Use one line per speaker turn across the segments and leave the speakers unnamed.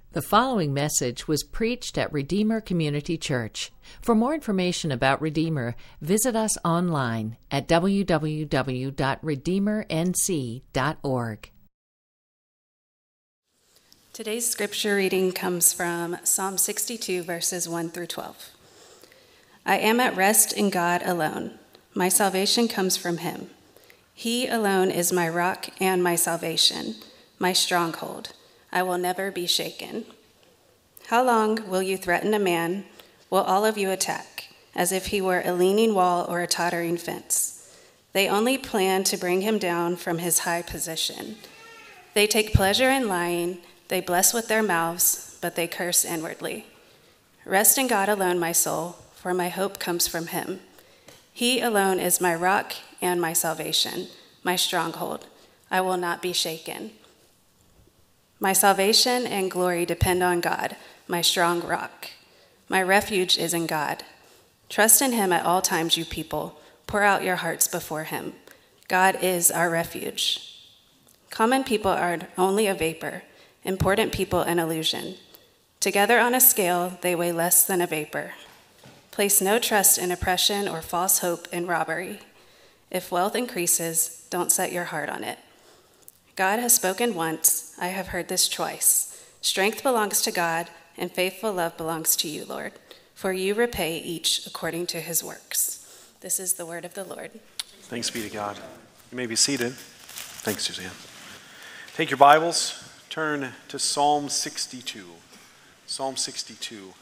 The following message was preached at Redeemer Community Church. For more information about Redeemer, visit us online at www.redeemernc.org.
Today's scripture reading comes from Psalm 62, verses 1 through 12. I am at rest in God alone. My salvation comes from him. He alone is my rock and my salvation, my stronghold. I will never be shaken. How long will you threaten a man? Will all of you attack, as if he were a leaning wall or a tottering fence? They only plan to bring him down from his high position. They take pleasure in lying. They bless with their mouths, but they curse inwardly. Rest in God alone, my soul, for my hope comes from him. He alone is my rock and my salvation, my stronghold. I will not be shaken. My salvation and glory depend on God, my strong rock. My refuge is in God. Trust in him at all times, you people. Pour out your hearts before him. God is our refuge. Common people are only a vapor, important people an illusion. Together on a scale, they weigh less than a vapor. Place no trust in oppression or false hope in robbery. If wealth increases, don't set your heart on it. God has spoken once, I have heard this twice. Strength belongs to God, and faithful love belongs to you, Lord. For you repay each according to his works. This is the word of the Lord.
Thanks be to God. You may be seated. Thanks, Suzanne. Take your Bibles, turn to Psalm 62. Psalm 62.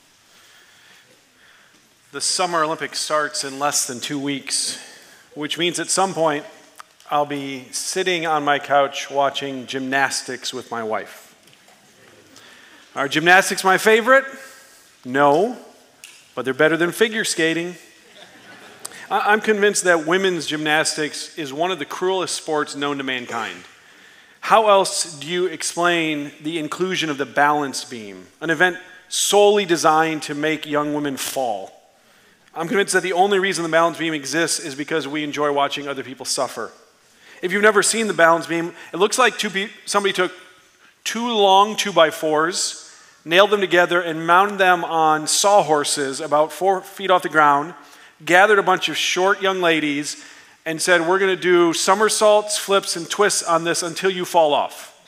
The Summer Olympics starts in less than 2 weeks, which means at some point I'll be sitting on my couch watching gymnastics with my wife. Are gymnastics my favorite? No, but they're better than figure skating. I'm convinced that women's gymnastics is one of the cruelest sports known to mankind. How else do you explain the inclusion of the balance beam, an event solely designed to make young women fall? I'm convinced that the only reason the balance beam exists is because we enjoy watching other people suffer. If you've never seen the balance beam, it looks like somebody took 2 long 2x4s, nailed them together, and mounted them on sawhorses about 4 feet off the ground, gathered a bunch of short young ladies, and said, we're going to do somersaults, flips, and twists on this until you fall off.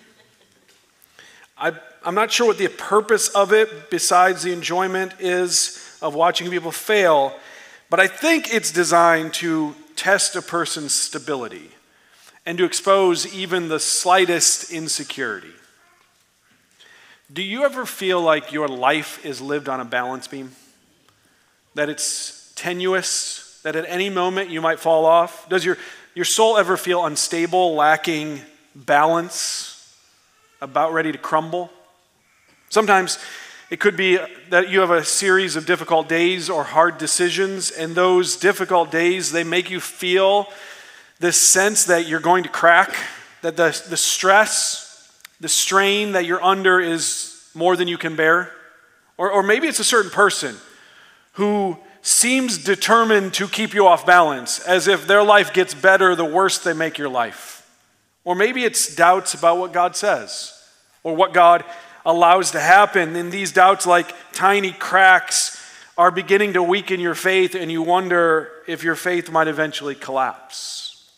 I'm not sure what the purpose of it, besides the enjoyment, is of watching people fail, but I think it's designed to test a person's stability and to expose even the slightest insecurity. Do you ever feel like your life is lived on a balance beam? That it's tenuous, that at any moment you might fall off? Does your soul ever feel unstable, lacking balance, about ready to crumble? Sometimes it could be that you have a series of difficult days or hard decisions, and those difficult days, they make you feel this sense that you're going to crack, that the stress, the strain that you're under is more than you can bear. Or maybe it's a certain person who seems determined to keep you off balance, as if their life gets better the worse they make your life. Or maybe it's doubts about what God says, or what God allows to happen. And these doubts, like tiny cracks, are beginning to weaken your faith, and you wonder if your faith might eventually collapse.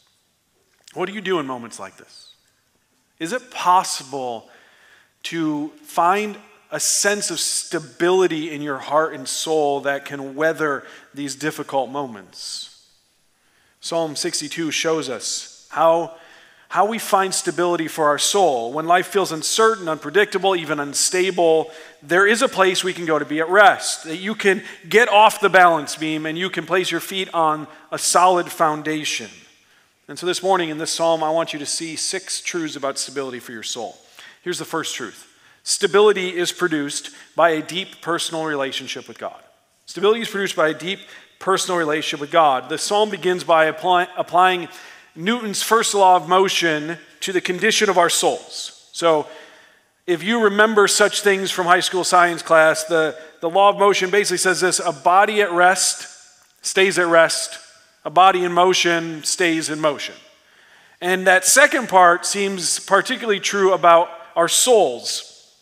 What do you do in moments like this? Is it possible to find a sense of stability in your heart and soul that can weather these difficult moments? Psalm 62 shows us how we find stability for our soul. When life feels uncertain, unpredictable, even unstable, there is a place we can go to be at rest, that you can get off the balance beam and you can place your feet on a solid foundation. And so this morning in this psalm, I want you to see 6 truths about stability for your soul. Here's the first truth. Stability is produced by a deep personal relationship with God. Stability is produced by a deep personal relationship with God. The psalm begins by applying Newton's first law of motion to the condition of our souls. So if you remember such things from high school science class, the law of motion basically says this: a body at rest stays at rest, a body in motion stays in motion. And that second part seems particularly true about our souls.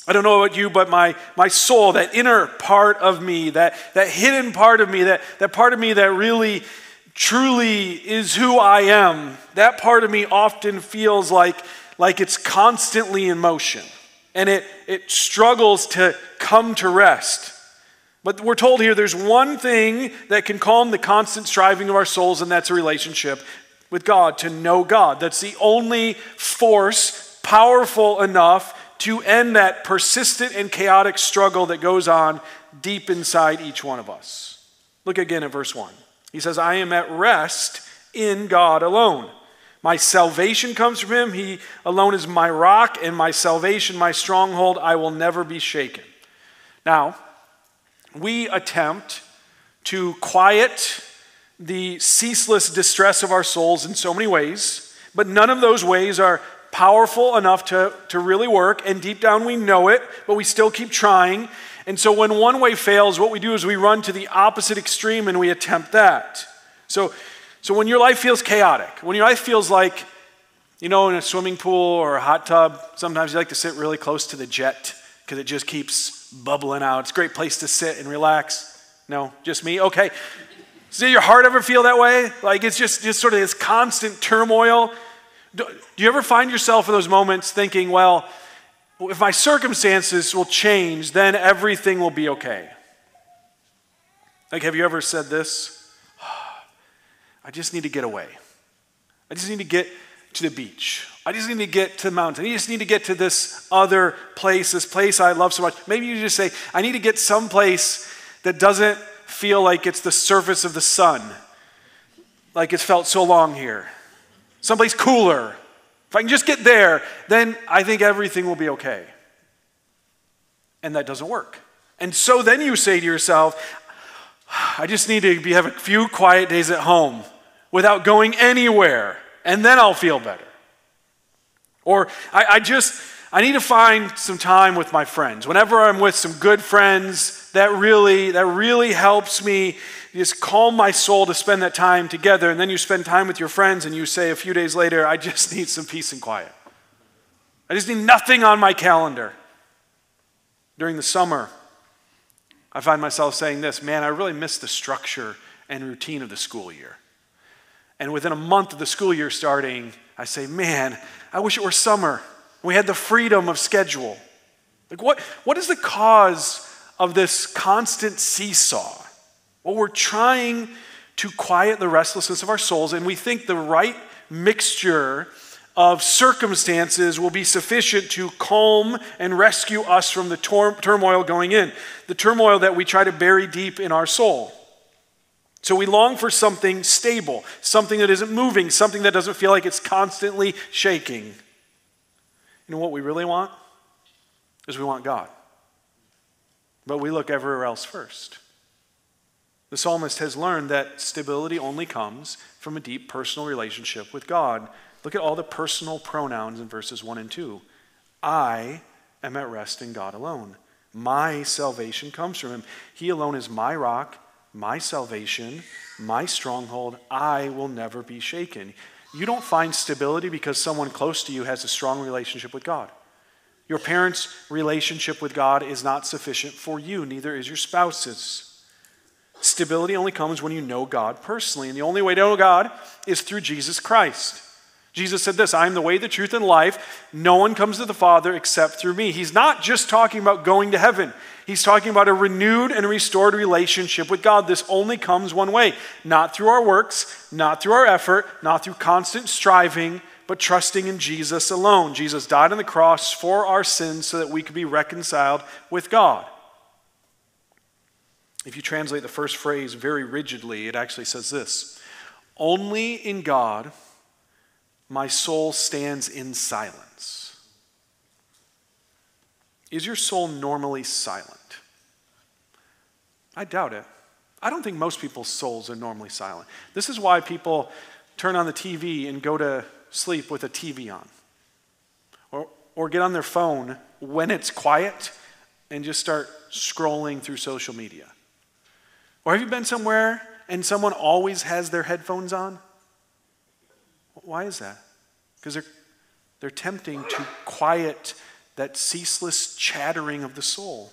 I don't know about you, but my soul, that inner part of me, that hidden part of me, that part of me that really, truly is who I am, that part of me often feels like it's constantly in motion. And it struggles to come to rest. But we're told here there's one thing that can calm the constant striving of our souls, and that's a relationship with God, to know God. That's the only force powerful enough to end that persistent and chaotic struggle that goes on deep inside each one of us. Look again at verse 1. He says, I am at rest in God alone. My salvation comes from him. He alone is my rock and my salvation, my stronghold. I will never be shaken. Now, we attempt to quiet the ceaseless distress of our souls in so many ways, but none of those ways are powerful enough to really work, and deep down we know it, but we still keep trying. And so when one way fails, what we do is we run to the opposite extreme and we attempt that. So when your life feels chaotic, when your life feels like, in a swimming pool or a hot tub, sometimes you like to sit really close to the jet because it just keeps bubbling out. It's a great place to sit and relax. No, just me? Okay. Does your heart ever feel that way? Like it's just sort of this constant turmoil? Do you ever find yourself in those moments thinking, well, if my circumstances will change, then everything will be okay? Like, have you ever said this? I just need to get away. I just need to get to the beach. I just need to get to the mountain. I just need to get to this other place, this place I love so much. Maybe you just say, I need to get someplace that doesn't feel like it's the surface of the sun, like it's felt so long here. Someplace cooler. If I can just get there, then I think everything will be okay. And that doesn't work. And so then you say to yourself, I just need to have a few quiet days at home without going anywhere, and then I'll feel better. Or I need to find some time with my friends. Whenever I'm with some good friends, that really helps me just calm my soul to spend that time together. And then you spend time with your friends and you say a few days later, I just need some peace and quiet. I just need nothing on my calendar. During the summer, I find myself saying this, man, I really miss the structure and routine of the school year. And within a month of the school year starting, I say, man, I wish it were summer. We had the freedom of schedule. Like what is the cause of this constant seesaw? Well, we're trying to quiet the restlessness of our souls, and we think the right mixture of circumstances will be sufficient to calm and rescue us from the turmoil going in, the turmoil that we try to bury deep in our soul. So we long for something stable, something that isn't moving, something that doesn't feel like it's constantly shaking. You know what we really want? Is we want God. But we look everywhere else first. The psalmist has learned that stability only comes from a deep personal relationship with God. Look at all the personal pronouns in verses 1 and 2. I am at rest in God alone. My salvation comes from him. He alone is my rock, my salvation, my stronghold. I will never be shaken. You don't find stability because someone close to you has a strong relationship with God. Your parents' relationship with God is not sufficient for you, neither is your spouse's. Stability only comes when you know God personally, and the only way to know God is through Jesus Christ. Jesus said this, I am the way, the truth, and life. No one comes to the Father except through me. He's not just talking about going to heaven. He's talking about a renewed and restored relationship with God. This only comes one way, not through our works, not through our effort, not through constant striving, but trusting in Jesus alone. Jesus died on the cross for our sins so that we could be reconciled with God. If you translate the first phrase very rigidly, it actually says this, only in God my soul stands in silence. Is your soul normally silent? I doubt it. I don't think most people's souls are normally silent. This is why people turn on the TV and go to sleep with a TV on. Or get on their phone when it's quiet and just start scrolling through social media. Or have you been somewhere and someone always has their headphones on? Why is that? Because they're attempting to quiet that ceaseless chattering of the soul.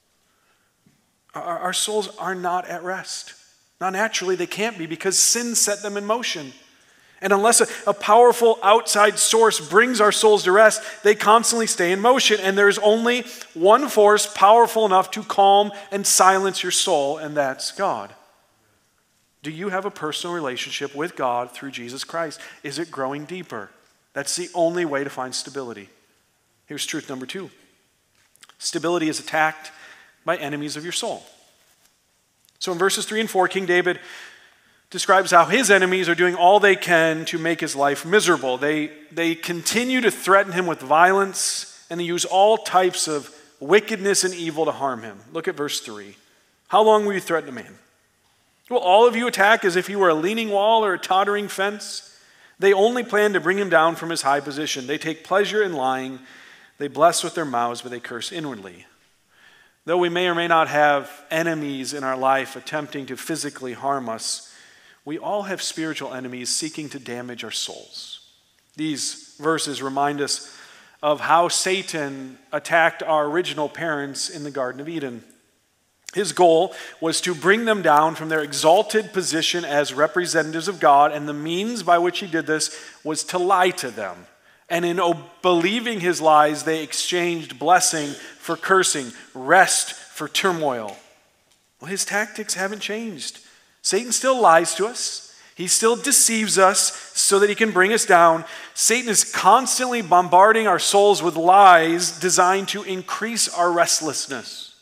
Our souls are not at rest. Not naturally, they can't be, because sin set them in motion. And unless a powerful outside source brings our souls to rest, they constantly stay in motion. And there's only one force powerful enough to calm and silence your soul, and that's God. Do you have a personal relationship with God through Jesus Christ? Is it growing deeper? That's the only way to find stability. Here's truth number 2. Stability is attacked by enemies of your soul. So in verses 3 and 4, King David describes how his enemies are doing all they can to make his life miserable. They continue to threaten him with violence, and they use all types of wickedness and evil to harm him. Look at verse 3. How long will you threaten a man? Will all of you attack as if he were a leaning wall or a tottering fence? They only plan to bring him down from his high position. They take pleasure in lying. They bless with their mouths, but they curse inwardly. Though we may or may not have enemies in our life attempting to physically harm us, we all have spiritual enemies seeking to damage our souls. These verses remind us of how Satan attacked our original parents in the Garden of Eden. His goal was to bring them down from their exalted position as representatives of God, and the means by which he did this was to lie to them. And in believing his lies, they exchanged blessing for cursing, rest for turmoil. Well, his tactics haven't changed. Satan still lies to us. He still deceives us so that he can bring us down. Satan is constantly bombarding our souls with lies designed to increase our restlessness.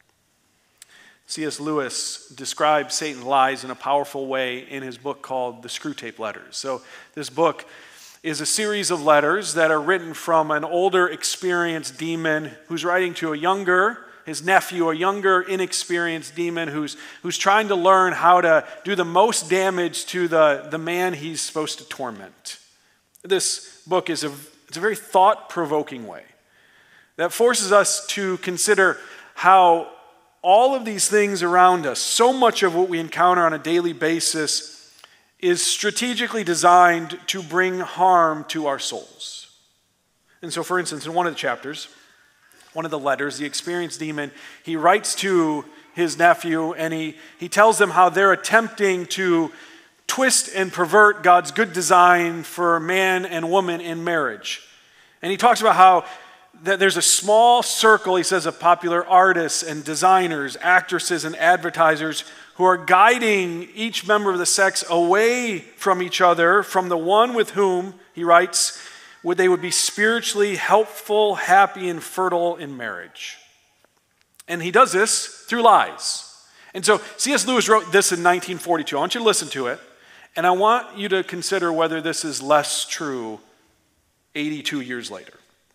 C.S. Lewis describes Satan's lies in a powerful way in his book called The Screwtape Letters. So this book is a series of letters that are written from an older, experienced demon who's writing to his nephew, a younger, inexperienced demon who's trying to learn how to do the most damage to the man he's supposed to torment. This book is it's a very thought-provoking way that forces us to consider how all of these things around us, so much of what we encounter on a daily basis, is strategically designed to bring harm to our souls. And so, for instance, in one of the chapters, one of the letters, the experienced demon, he writes to his nephew, and he tells them how they're attempting to twist and pervert God's good design for man and woman in marriage. And he talks about how that there's a small circle, he says, of popular artists and designers, actresses and advertisers who are guiding each member of the sex away from each other, from the one with whom, he writes, they would be spiritually helpful, happy, and fertile in marriage. And he does this through lies. And so C.S. Lewis wrote this in 1942. I want you to listen to it, and I want you to consider whether this is less true 82 years later.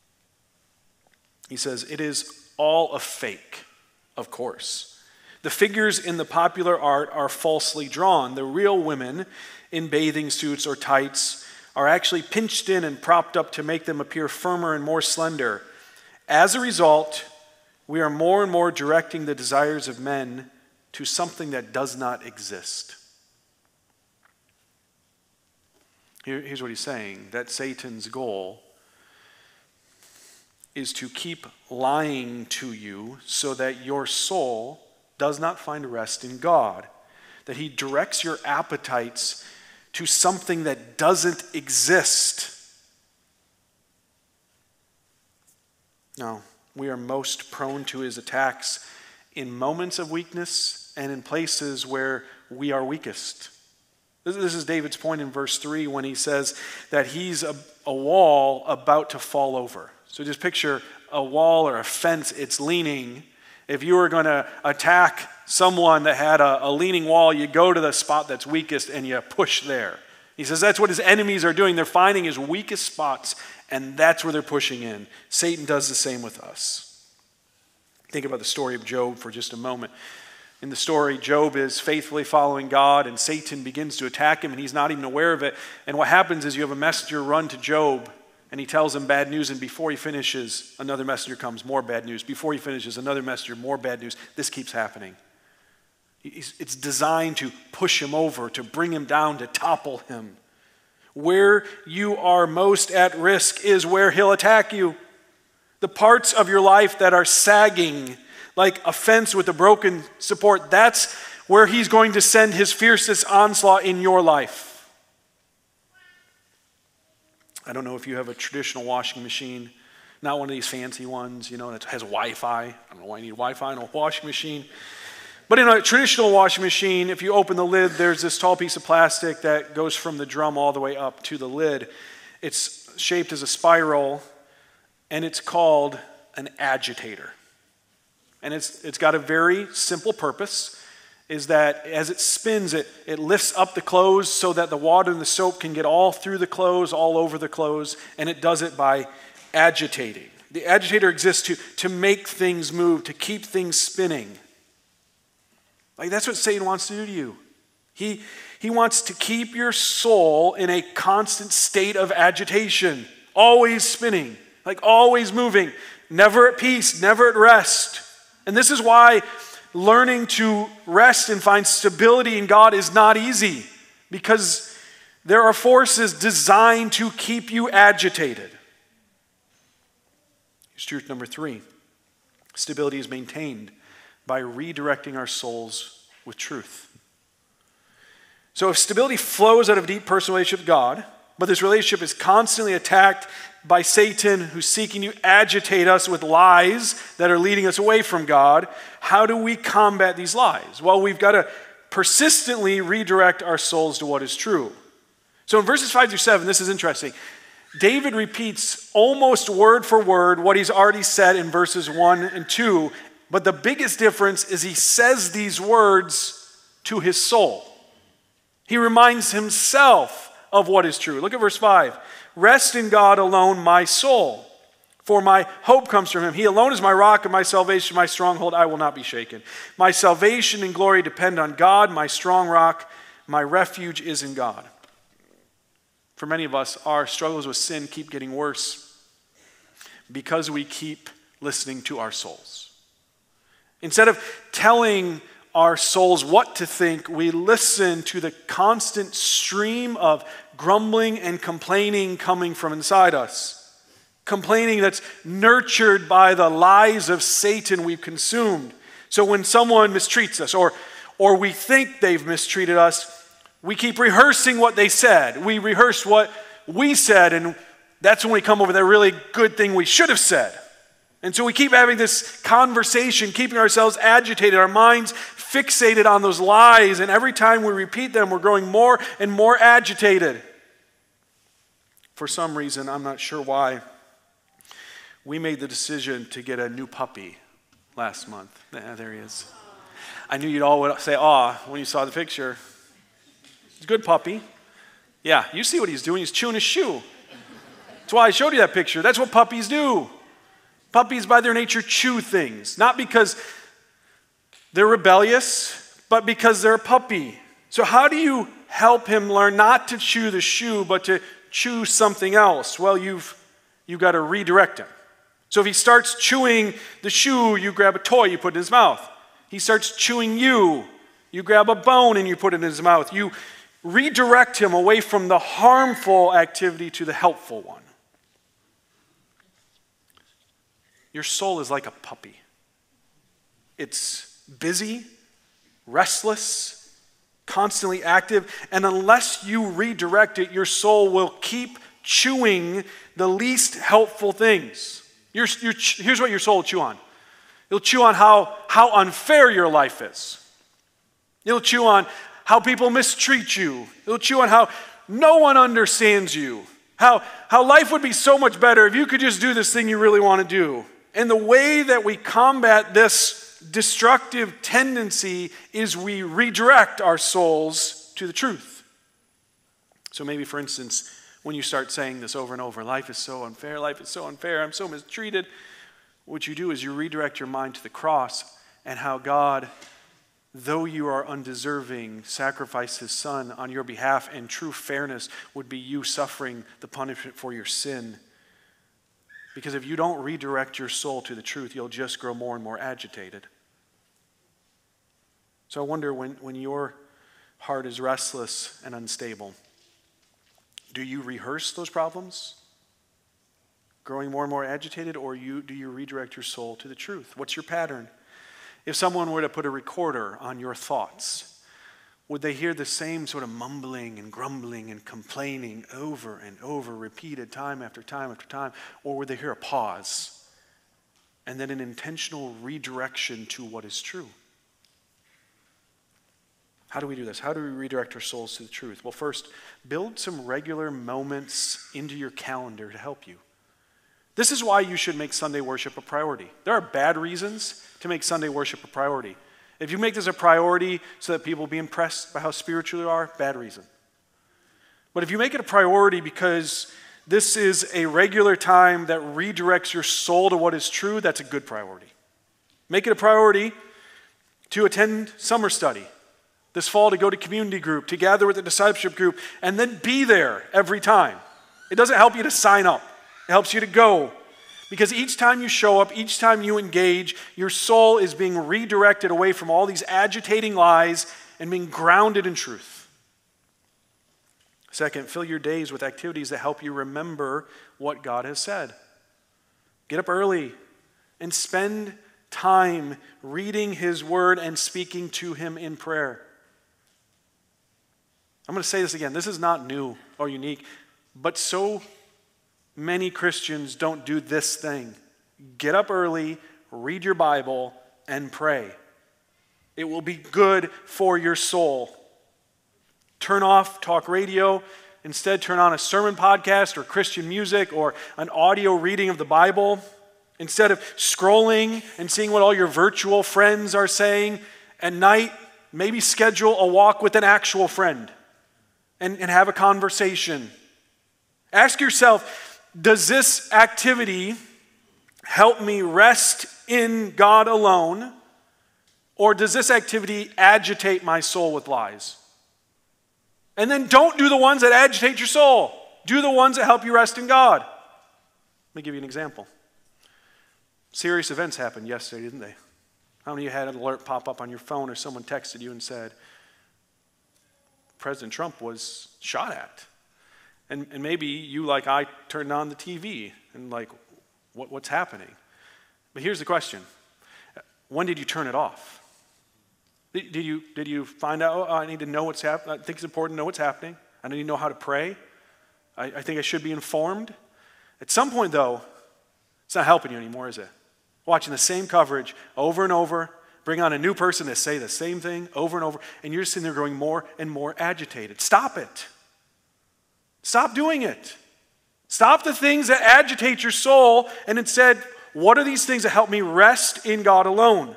He says, it is all a fake, of course. The figures in the popular art are falsely drawn. The real women in bathing suits or tights are actually pinched in and propped up to make them appear firmer and more slender. As a result, we are more and more directing the desires of men to something that does not exist. Here's what he's saying, that Satan's goal is to keep lying to you so that your soul does not find rest in God, that he directs your appetites to something that doesn't exist. No, we are most prone to his attacks in moments of weakness and in places where we are weakest. This is David's point in verse 3 when he says that he's a wall about to fall over. So just picture a wall or a fence, it's leaning. If you were going to attack someone that had a leaning wall, you go to the spot that's weakest and you push there. He says that's what his enemies are doing. They're finding his weakest spots, and that's where they're pushing in. Satan does the same with us. Think about the story of Job for just a moment. In the story, Job is faithfully following God, and Satan begins to attack him, and he's not even aware of it. And what happens is you have a messenger run to Job, and he tells him bad news, and before he finishes, another messenger comes, more bad news. Before he finishes, another messenger, more bad news. This keeps happening. It's designed to push him over, to bring him down, to topple him. Where you are most at risk is where he'll attack you. The parts of your life that are sagging like a fence with a broken support, that's where he's going to send his fiercest onslaught in your life. I don't know if you have a traditional washing machine, not one of these fancy ones, that has Wi-Fi. I don't know why you need Wi-Fi in a washing machine. But in a traditional washing machine, if you open the lid, there's this tall piece of plastic that goes from the drum all the way up to the lid. It's shaped as a spiral, and it's called an agitator. And it's got a very simple purpose, is that as it spins, it lifts up the clothes so that the water and the soap can get all through the clothes, all over the clothes, and it does it by agitating. The agitator exists to make things move, to keep things spinning. Like that's what Satan wants to do to you. He wants to keep your soul in a constant state of agitation, always spinning, like always moving, never at peace, never at rest. And this is why learning to rest and find stability in God is not easy, because there are forces designed to keep you agitated. Here's truth number 3. Stability is maintained by redirecting our souls with truth. So if stability flows out of a deep personal relationship with God, but this relationship is constantly attacked by Satan, who's seeking to agitate us with lies that are leading us away from God, how do we combat these lies? Well, we've got to persistently redirect our souls to what is true. So in verses 5 through 7, this is interesting. David repeats almost word for word what he's already said in verses 1 and 2, but the biggest difference is he says these words to his soul. He reminds himself of what is true. Look at verse 5. Rest in God alone, my soul, for my hope comes from him. He alone is my rock and my salvation, my stronghold. I will not be shaken. My salvation and glory depend on God, my strong rock. My refuge is in God. For many of us, our struggles with sin keep getting worse because we keep listening to our souls. Instead of telling our souls what to think, we listen to the constant stream of grumbling and complaining coming from inside us. Complaining that's nurtured by the lies of Satan we've consumed. So when someone mistreats us or we think they've mistreated us, we keep rehearsing what they said. We rehearse what we said, and that's when we come over that really good thing we should have said. And so we keep having this conversation, keeping ourselves agitated, our minds fixated on those lies, and every time we repeat them, we're growing more and more agitated. For some reason, I'm not sure why, we made the decision to get a new puppy last month. There he is. I knew you'd all say, "Aw," when you saw the picture. He's a good puppy. Yeah, you see what he's doing. He's chewing his shoe. That's why I showed you that picture. That's what puppies do. Puppies, by their nature, chew things. Not because they're rebellious, but because they're a puppy. So how do you help him learn not to chew the shoe, but to chew something else? Well, you've got to redirect him. So if he starts chewing the shoe, you grab a toy, you put it in his mouth. He starts chewing you grab a bone and you put it in his mouth. You redirect him away from the harmful activity to the helpful one. Your soul is like a puppy. It's busy, restless, constantly active, and unless you redirect it, your soul will keep chewing the least helpful things. Here's what your soul will chew on. It'll chew on how unfair your life is. It'll chew on how people mistreat you. It'll chew on how no one understands you. How life would be so much better if you could just do this thing you really want to do. And the way that we combat this destructive tendency is we redirect our souls to the truth. So maybe, for instance, when you start saying this over and over, life is so unfair, I'm so mistreated, what you do is you redirect your mind to the cross and how God, though you are undeserving, sacrificed his son on your behalf, and true fairness would be you suffering the punishment for your sin. Because if you don't redirect your soul to the truth, you'll just grow more and more agitated. So I wonder, when your heart is restless and unstable, do you rehearse those problems? growing more and more agitated, or do you redirect your soul to the truth? What's your pattern? If someone were to put a recorder on your thoughts, would they hear the same sort of mumbling and grumbling and complaining over and over, repeated time after time after time? Or would they hear a pause and then an intentional redirection to what is true? How do we do this? How do we redirect our souls to the truth? Well, first, build some regular moments into your calendar to help you. This is why you should make Sunday worship a priority. There are bad reasons to make Sunday worship a priority. If you make this a priority so that people will be impressed by how spiritual you are, bad reason. But if you make it a priority because this is a regular time that redirects your soul to what is true, that's a good priority. Make it a priority to attend summer study this fall, to go to community group, to gather with the discipleship group, and then be there every time. It doesn't help you to sign up. It helps you to go. Because each time you show up, each time you engage, your soul is being redirected away from all these agitating lies and being grounded in truth. Second, fill your days with activities that help you remember what God has said. Get up early and spend time reading His Word and speaking to Him in prayer. I'm going to say this again. This is not new or unique, but so many Christians don't do this thing. Get up early, read your Bible, and pray. It will be good for your soul. Turn off talk radio. Instead, turn on a sermon podcast or Christian music or an audio reading of the Bible. Instead of scrolling and seeing what all your virtual friends are saying at night, maybe schedule a walk with an actual friend and have a conversation. Ask yourself, does this activity help me rest in God alone, or does this activity agitate my soul with lies? And then don't do the ones that agitate your soul. Do the ones that help you rest in God. Let me give you an example. Serious events happened yesterday, didn't they? How many of you had an alert pop up on your phone or someone texted you and said, President Trump was shot at? And maybe you, like I, turned on the TV and like, what's happening? But here's the question. When did you turn it off? Did you find out, I need to know what's happening? I think it's important to know what's happening. I need to know how to pray. I think I should be informed. At some point, though, it's not helping you anymore, is it? Watching the same coverage over and over, bring on a new person to say the same thing over and over, and you're just sitting there growing more and more agitated. Stop it. Stop doing it. Stop the things that agitate your soul, and instead, what are these things that help me rest in God alone?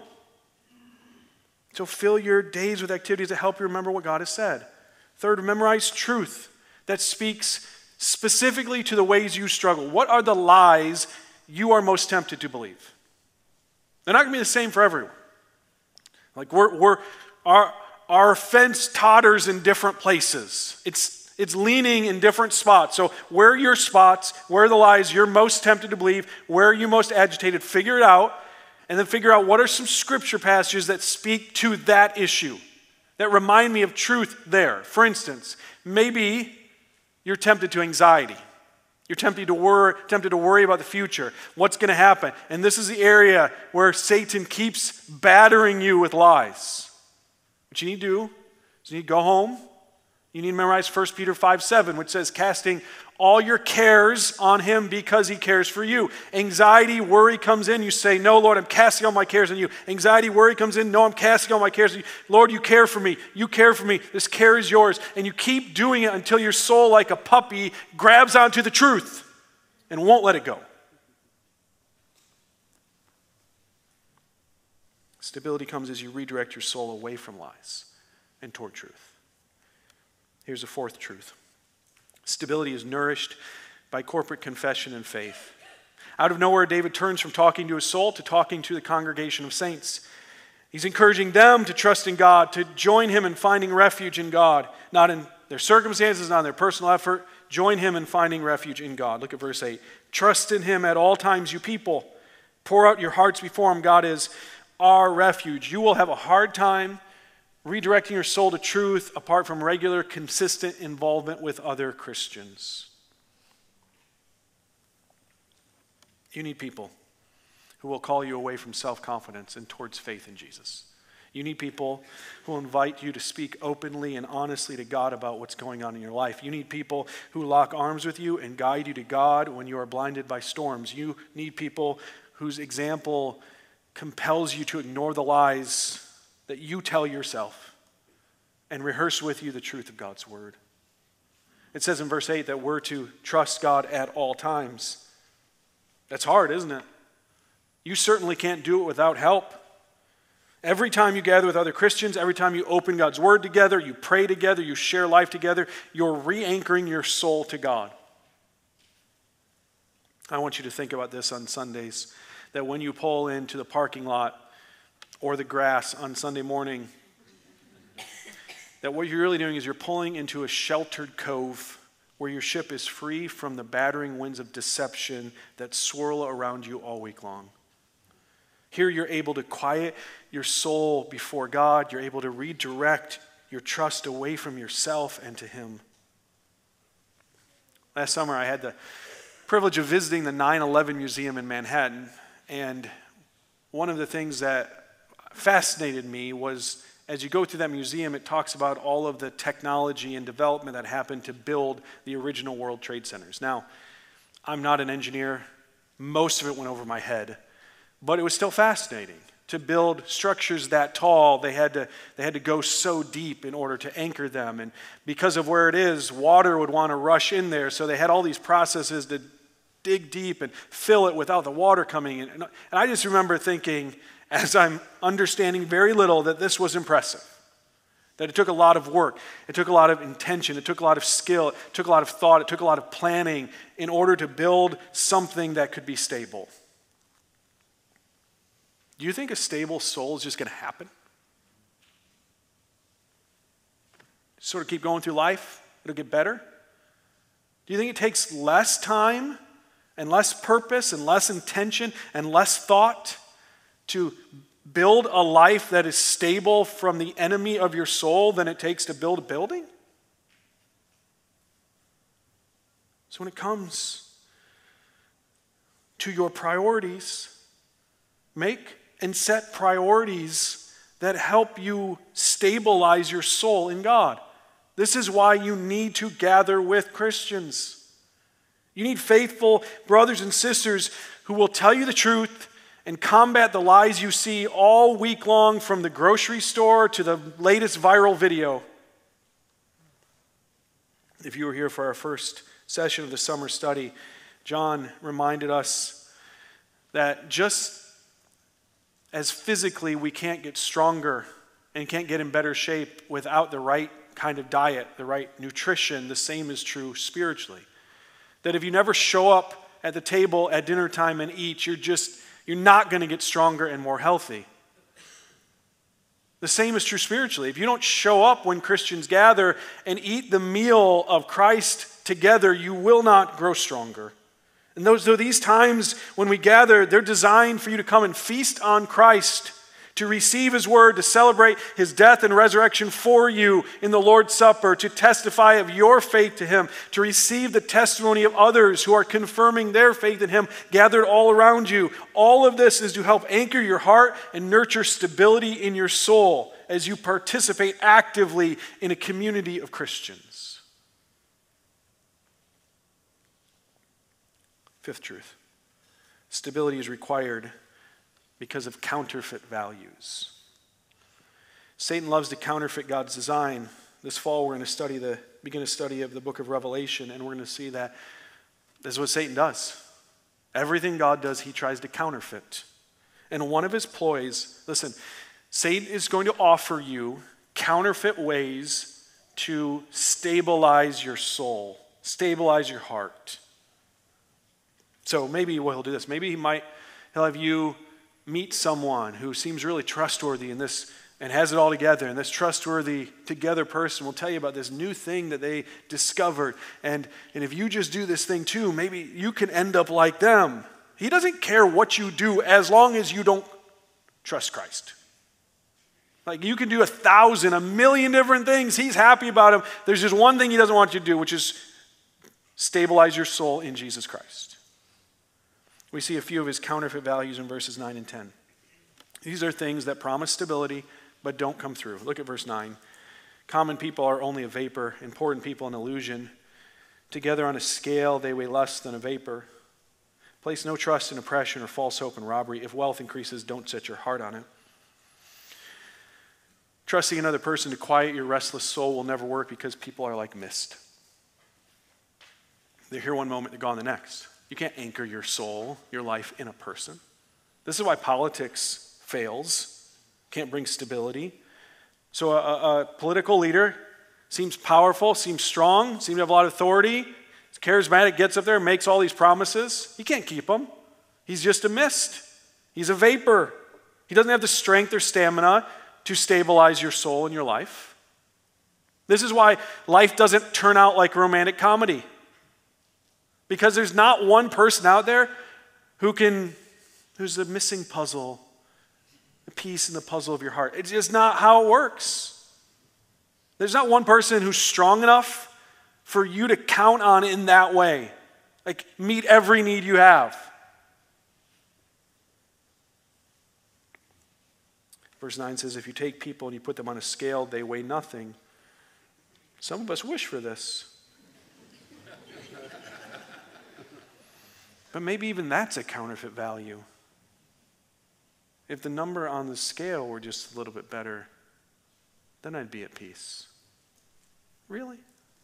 So fill your days with activities that help you remember what God has said. Third, memorize truth that speaks specifically to the ways you struggle. What are the lies you are most tempted to believe? They're not going to be the same for everyone. Like our fence totters in different places. It's leaning in different spots. So where are your spots? Where are the lies you're most tempted to believe? Where are you most agitated? Figure it out. And then figure out what are some scripture passages that speak to that issue, that remind me of truth there. For instance, maybe you're tempted to anxiety. You're tempted to worry about the future. What's going to happen? And this is the area where Satan keeps battering you with lies. What you need to do is you need to go home. You need to memorize 1 Peter 5:7, which says, casting all your cares on Him because He cares for you. Anxiety, worry comes in. You say, no, Lord, I'm casting all my cares on you. Anxiety, worry comes in. No, I'm casting all my cares on you. Lord, you care for me. You care for me. This care is yours. And you keep doing it until your soul, like a puppy, grabs onto the truth and won't let it go. Stability comes as you redirect your soul away from lies and toward truth. Here's a fourth truth. Stability is nourished by corporate confession and faith. Out of nowhere, David turns from talking to his soul to talking to the congregation of saints. He's encouraging them to trust in God, to join Him in finding refuge in God, not in their circumstances, not in their personal effort. Join Him in finding refuge in God. Look at verse 8. Trust in Him at all times, you people. Pour out your hearts before Him. God is our refuge. You will have a hard time redirecting your soul to truth apart from regular, consistent involvement with other Christians. You need people who will call you away from self-confidence and towards faith in Jesus. You need people who will invite you to speak openly and honestly to God about what's going on in your life. You need people who lock arms with you and guide you to God when you are blinded by storms. You need people whose example compels you to ignore the lies that you tell yourself and rehearse with you the truth of God's word. It says in verse 8 that we're to trust God at all times. That's hard, isn't it? You certainly can't do it without help. Every time you gather with other Christians, every time you open God's word together, you pray together, you share life together, you're re-anchoring your soul to God. I want you to think about this on Sundays, that when you pull into the parking lot or the grass on Sunday morning, that what you're really doing is you're pulling into a sheltered cove where your ship is free from the battering winds of deception that swirl around you all week long. Here you're able to quiet your soul before God. You're able to redirect your trust away from yourself and to Him. Last summer I had the privilege of visiting the 9/11 Museum in Manhattan, and one of the things that fascinated me was as you go through that museum, it talks about all of the technology and development that happened to build the original World Trade Centers. Now, I'm not an engineer. Most of it went over my head. But it was still fascinating. To build structures that tall, they had to go so deep in order to anchor them. And because of where it is, water would want to rush in there. So they had all these processes to dig deep and fill it without the water coming in. And I just remember thinking, as I'm understanding very little, that this was impressive. That it took a lot of work. It took a lot of intention. It took a lot of skill. It took a lot of thought. It took a lot of planning in order to build something that could be stable. Do you think a stable soul is just going to happen? Sort of keep going through life, it'll get better? Do you think it takes less time and less purpose and less intention and less thought to build a life that is stable from the enemy of your soul than it takes to build a building? So when it comes to your priorities, make and set priorities that help you stabilize your soul in God. This is why you need to gather with Christians. You need faithful brothers and sisters who will tell you the truth and combat the lies you see all week long, from the grocery store to the latest viral video. If you were here for our first session of the summer study, John reminded us that just as physically we can't get stronger and can't get in better shape without the right kind of diet, the right nutrition, the same is true spiritually. That if you never show up at the table at dinner time and eat, you're not going to get stronger and more healthy. The same is true spiritually. If you don't show up when Christians gather and eat the meal of Christ together, you will not grow stronger. And these times when we gather, they're designed for you to come and feast on Christ, to receive His word, to celebrate His death and resurrection for you in the Lord's Supper, to testify of your faith to Him, to receive the testimony of others who are confirming their faith in Him gathered all around you. All of this is to help anchor your heart and nurture stability in your soul as you participate actively in a community of Christians. Fifth truth, stability is required because of counterfeit values. Satan loves to counterfeit God's design. This fall we're going to begin a study of the book of Revelation, and we're going to see that this is what Satan does. Everything God does, he tries to counterfeit. And one of his ploys, listen, Satan is going to offer you counterfeit ways to stabilize your soul, stabilize your heart. So maybe he'll do this. Maybe he'll have you meet someone who seems really trustworthy in this and has it all together. And this trustworthy together person will tell you about this new thing that they discovered. And if you just do this thing too, maybe you can end up like them. He doesn't care what you do as long as you don't trust Christ. Like you can do 1,000, 1,000,000 different things. He's happy about them. There's just one thing he doesn't want you to do, which is stabilize your soul in Jesus Christ. We see a few of his counterfeit values in verses 9 and 10. These are things that promise stability but don't come through. Look at verse 9. Common people are only a vapor, important people an illusion. Together on a scale they weigh less than a vapor. Place no trust in oppression or false hope and robbery. If wealth increases, don't set your heart on it. Trusting another person to quiet your restless soul will never work because people are like mist. They're here one moment, they're gone the next. You can't anchor your soul, your life in a person. This is why politics fails, can't bring stability. So a political leader seems powerful, seems strong, seems to have a lot of authority, is charismatic, gets up there, makes all these promises. You can't keep them. He's just a mist. He's a vapor. He doesn't have the strength or stamina to stabilize your soul and your life. This is why life doesn't turn out like romantic comedy. Because there's not one person out there who's the missing puzzle, the piece in the puzzle of your heart. It's just not how it works. There's not one person who's strong enough for you to count on in that way. Like, meet every need you have. Verse 9 says, if you take people and you put them on a scale, they weigh nothing. Some of us wish for this. But maybe even that's a counterfeit value. If the number on the scale were just a little bit better, then I'd be at peace. Really?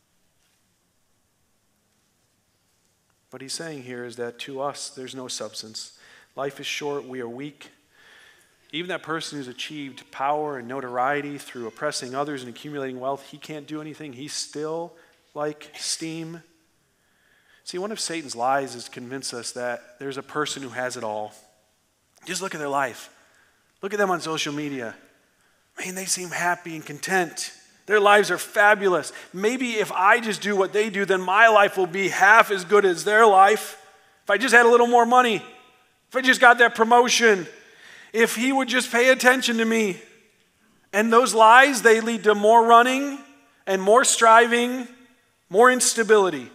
What he's saying here is that to us, there's no substance. Life is short, we are weak. Even that person who's achieved power and notoriety through oppressing others and accumulating wealth, he can't do anything. He's still like steam. See, one of Satan's lies is to convince us that there's a person who has it all. Just look at their life. Look at them on social media. Man, they seem happy and content. Their lives are fabulous. Maybe if I just do what they do, then my life will be half as good as their life. If I just had a little more money, if I just got that promotion, if he would just pay attention to me. And those lies, they lead to more running and more striving, more instability.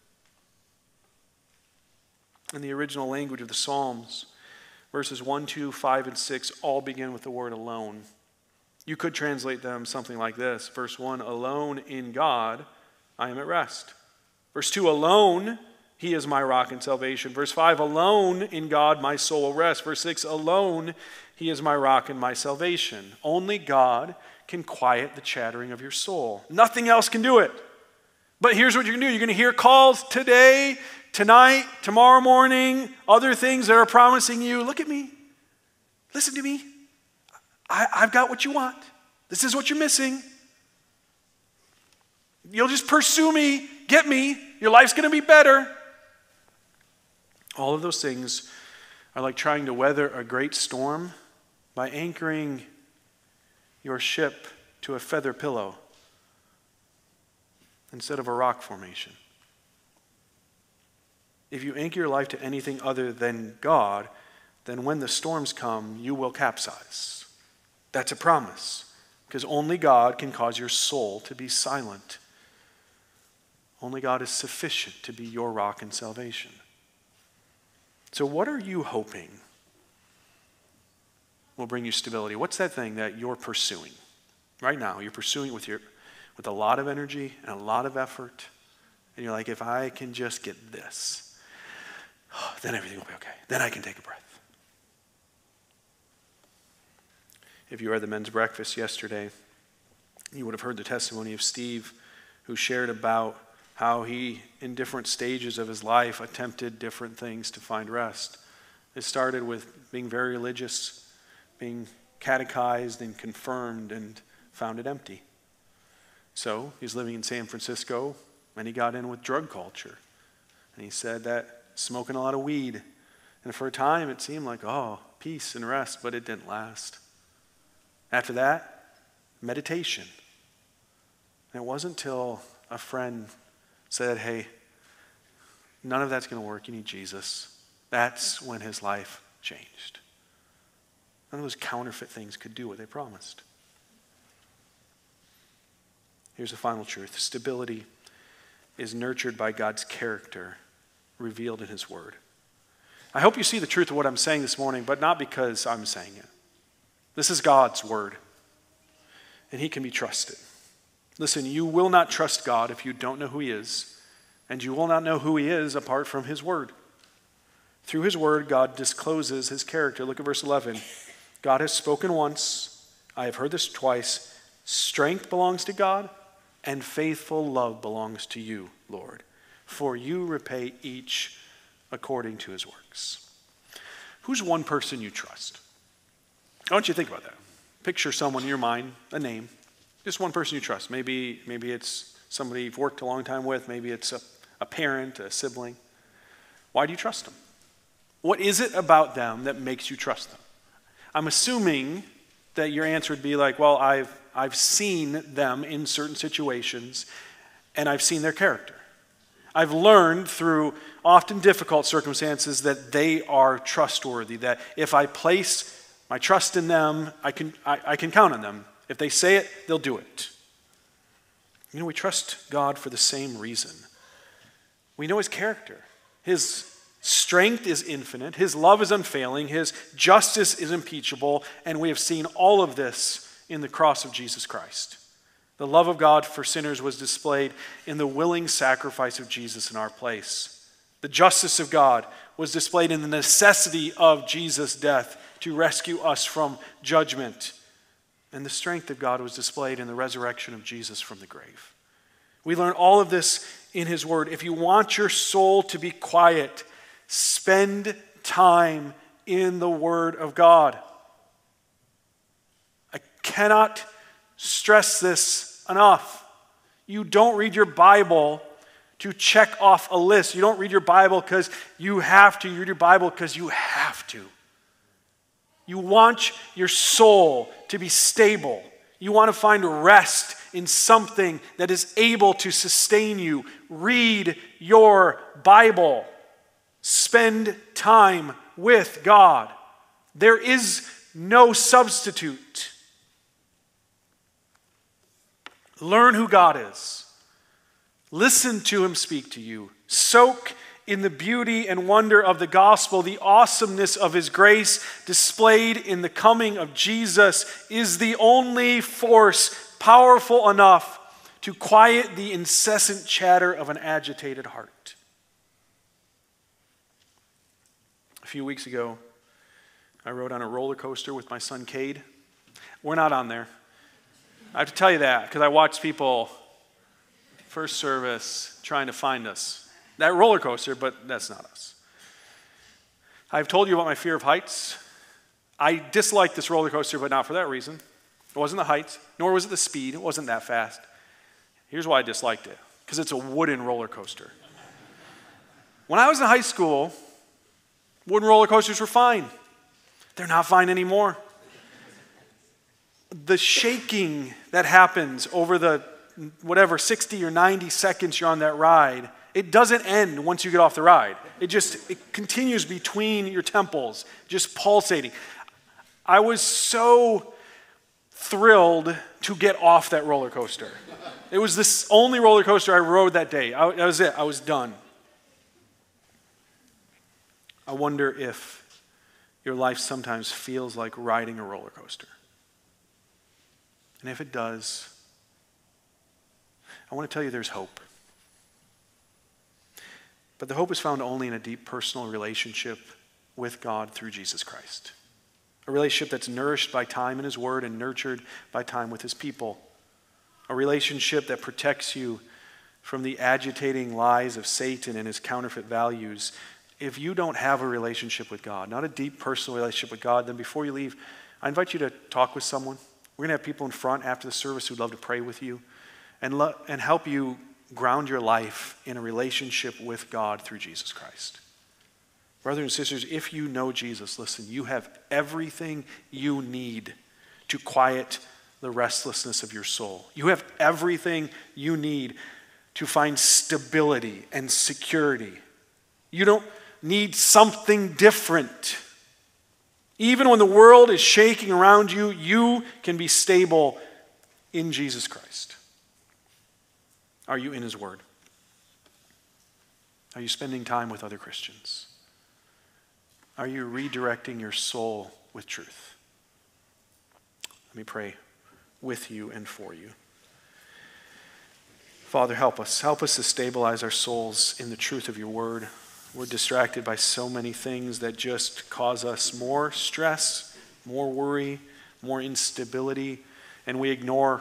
In the original language of the Psalms, verses 1, 2, 5, and 6 all begin with the word alone. You could translate them something like this. Verse 1, alone in God, I am at rest. Verse 2, alone, he is my rock and salvation. Verse 5, alone in God, my soul will rest. Verse 6, alone, he is my rock and my salvation. Only God can quiet the chattering of your soul. Nothing else can do it. But here's what you're going to do. You're going to hear calls today, tonight, tomorrow morning, other things that are promising you, look at me, listen to me. I've got what you want. This is what you're missing. You'll just pursue me, get me, your life's going to be better. All of those things are like trying to weather a great storm by anchoring your ship to a feather pillow instead of a rock formation. If you anchor your life to anything other than God, then when the storms come, you will capsize. That's a promise, because only God can cause your soul to be silent. Only God is sufficient to be your rock and salvation. So what are you hoping will bring you stability? What's that thing that you're pursuing right now? You're pursuing it with a lot of energy and a lot of effort. And you're like, if I can just get this, then everything will be okay. Then I can take a breath. If you were at the men's breakfast yesterday, you would have heard the testimony of Steve, who shared about how he, in different stages of his life, attempted different things to find rest. It started with being very religious, being catechized and confirmed, and found it empty. So he's living in San Francisco, and he got in with drug culture. And he said that smoking a lot of weed. And for a time, it seemed like, peace and rest, but it didn't last. After that, meditation. And it wasn't until a friend said, hey, none of that's going to work. You need Jesus. That's when his life changed. None of those counterfeit things could do what they promised. Here's the final truth. Stability is nurtured by God's character revealed in his word. I hope you see the truth of what I'm saying this morning, but not because I'm saying it. This is God's word, and he can be trusted. Listen, you will not trust God if you don't know who he is, and you will not know who he is apart from his word. Through his word, God discloses his character. Look at verse 11. God has spoken once. I have heard this twice. Strength belongs to God, and faithful love belongs to you, Lord. For you repay each according to his works. Who's one person you trust? I want you to think about that. Picture someone in your mind, a name. Just one person you trust. Maybe it's somebody you've worked a long time with. Maybe it's a parent, a sibling. Why do you trust them? What is it about them that makes you trust them? I'm assuming that your answer would be like, well, I've seen them in certain situations, and I've seen their character. I've learned through often difficult circumstances that they are trustworthy, that if I place my trust in them, I can count on them. If they say it, they'll do it. You know, we trust God for the same reason. We know his character. His strength is infinite. His love is unfailing. His justice is impeachable. And we have seen all of this in the cross of Jesus Christ. The love of God for sinners was displayed in the willing sacrifice of Jesus in our place. The justice of God was displayed in the necessity of Jesus' death to rescue us from judgment. And the strength of God was displayed in the resurrection of Jesus from the grave. We learn all of this in his word. If you want your soul to be quiet, spend time in the word of God. I cannot stress this enough. You don't read your Bible to check off a list. You don't read your Bible because you have to. You read your Bible because you have to. You want your soul to be stable. You want to find rest in something that is able to sustain you. Read your Bible. Spend time with God. There is no substitute. Learn who God is. Listen to him speak to you. Soak in the beauty and wonder of the gospel. The awesomeness of his grace displayed in the coming of Jesus is the only force powerful enough to quiet the incessant chatter of an agitated heart. A few weeks ago, I rode on a roller coaster with my son Cade. We're not on there. I have to tell you that because I watched people first service trying to find us. That roller coaster, but that's not us. I've told you about my fear of heights. I dislike this roller coaster, but not for that reason. It wasn't the height, nor was it the speed. It wasn't that fast. Here's why I disliked it. Because it's a wooden roller coaster. When I was in high school, wooden roller coasters were fine. They're not fine anymore. The shaking that happens over the 60 or 90 seconds you're on that ride, it doesn't end once you get off the ride. It continues between your temples, just pulsating. I was so thrilled to get off that roller coaster. It was the only roller coaster I rode that day. That was it. I was done. I wonder if your life sometimes feels like riding a roller coaster. And if it does, I want to tell you there's hope. But the hope is found only in a deep personal relationship with God through Jesus Christ. A relationship that's nourished by time in his word and nurtured by time with his people. A relationship that protects you from the agitating lies of Satan and his counterfeit values. If you don't have a relationship with God, not a deep personal relationship with God, then before you leave, I invite you to talk with someone. We're going to have people in front after the service who'd love to pray with you and help you ground your life in a relationship with God through Jesus Christ. Brothers and sisters, if you know Jesus, listen, you have everything you need to quiet the restlessness of your soul. You have everything you need to find stability and security. You don't need something different. Even when the world is shaking around you, you can be stable in Jesus Christ. Are you in his word? Are you spending time with other Christians? Are you redirecting your soul with truth? Let me pray with you and for you. Father, help us. Help us to stabilize our souls in the truth of your word. We're distracted by so many things that just cause us more stress, more worry, more instability, and we ignore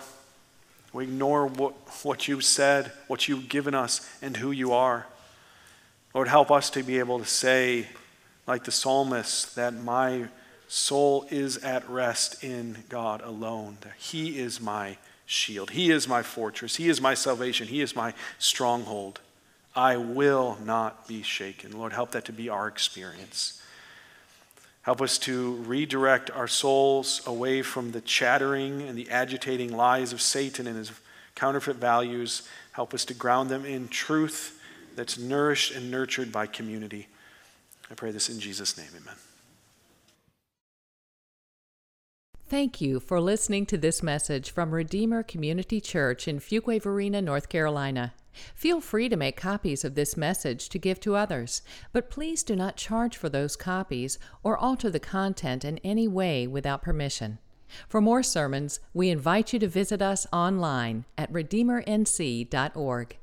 what you've said, what you've given us, and who you are. Lord, help us to be able to say, like the psalmist, that my soul is at rest in God alone. That He is my shield. He is my fortress. He is my salvation. He is my stronghold. I will not be shaken. Lord, help that to be our experience. Help us to redirect our souls away from the chattering and the agitating lies of Satan and his counterfeit values. Help us to ground them in truth that's nourished and nurtured by community. I pray this in Jesus' name, amen.
Thank you for listening to this message from Redeemer Community Church in Fuquay-Varina, North Carolina. Feel free to make copies of this message to give to others, but please do not charge for those copies or alter the content in any way without permission. For more sermons, we invite you to visit us online at redeemernc.org.